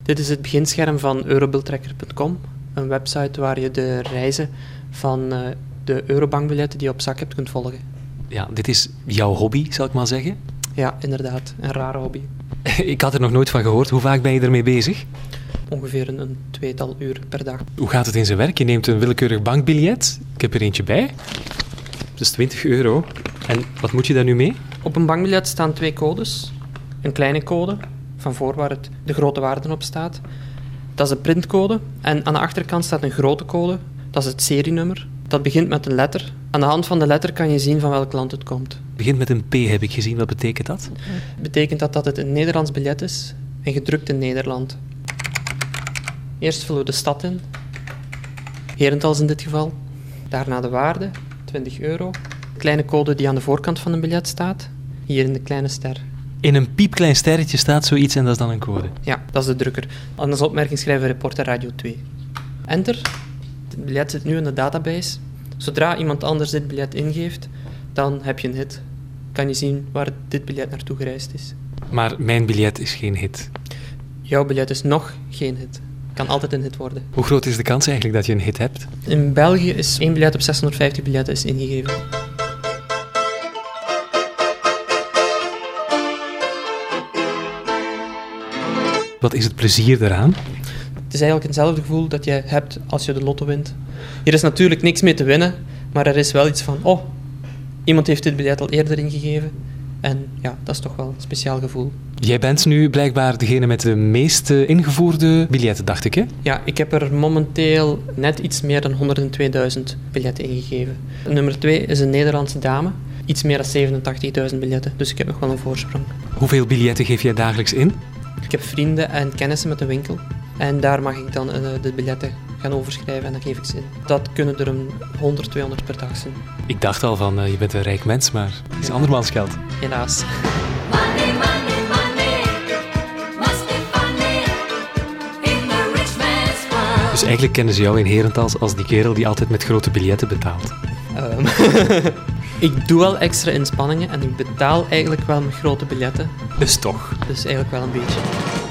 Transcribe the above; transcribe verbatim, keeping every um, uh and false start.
Dit is het beginscherm van Eurobiltrekker punt com, een website waar je de reizen van uh, de Eurobankbiljetten die je op zak hebt kunt volgen. Ja, dit is jouw hobby, zal ik maar zeggen. Ja, inderdaad. Een rare hobby. Ik had er nog nooit van gehoord. Hoe vaak ben je ermee bezig? Ongeveer een, een tweetal uur per dag. Hoe gaat het in zijn werk? Je neemt een willekeurig bankbiljet. Ik heb er eentje bij. Dat is twintig euro. En wat moet je daar nu mee? Op een bankbiljet staan twee codes. Een kleine code, van voor waar het, de grote waarde op staat. Dat is de printcode. En aan de achterkant staat een grote code. Dat is het serienummer. Dat begint met een letter. Aan de hand van de letter kan je zien van welk land het komt. Het begint met een P, heb ik gezien. Wat betekent dat? Betekent dat dat het een Nederlands biljet is en gedrukt in Nederland. Eerst vullen we de stad in. Herentals in dit geval. Daarna de waarde, twintig euro. De kleine code die aan de voorkant van een biljet staat. Hier in de kleine ster. In een piepklein sterretje staat zoiets en dat is dan een code? Ja, dat is de drukker. En als opmerking schrijven we Reporter Radio twee. Enter. Het biljet zit nu in de database. Zodra iemand anders dit biljet ingeeft, dan heb je een hit. Kan je zien waar dit biljet naartoe gereisd is. Maar mijn biljet is geen hit. Jouw biljet is nog geen hit. Kan altijd een hit worden. Hoe groot is de kans eigenlijk dat je een hit hebt? In België is één biljet op zeshonderdvijftig biljetten is ingegeven. Wat is het plezier daaraan? Het is eigenlijk hetzelfde gevoel dat je hebt als je de lotto wint. Hier is natuurlijk niks mee te winnen, maar er is wel iets van, oh, iemand heeft dit biljet al eerder ingegeven. En ja, dat is toch wel een speciaal gevoel. Jij bent nu blijkbaar degene met de meeste ingevoerde biljetten, dacht ik, hè? Ja, ik heb er momenteel net iets meer dan honderdtweeduizend biljetten ingegeven. Nummer twee is een Nederlandse dame. Iets meer dan zevenentachtigduizend biljetten, dus ik heb nog wel een voorsprong. Hoeveel biljetten geef jij dagelijks in? Ik heb vrienden en kennissen met een winkel. En daar mag ik dan uh, de biljetten gaan overschrijven en dan geef ik ze in. Dat kunnen er een honderd, tweehonderd per dag zijn. Ik dacht al van, uh, je bent een rijk mens, maar het is andermans geld. Helaas. Money, money, money, must be funny in the rich man's world. Dus eigenlijk kennen ze jou in Herentals als die kerel die altijd met grote biljetten betaalt. Um, ik doe wel extra inspanningen en ik betaal eigenlijk wel met grote biljetten. Dus toch. Dus eigenlijk wel een beetje.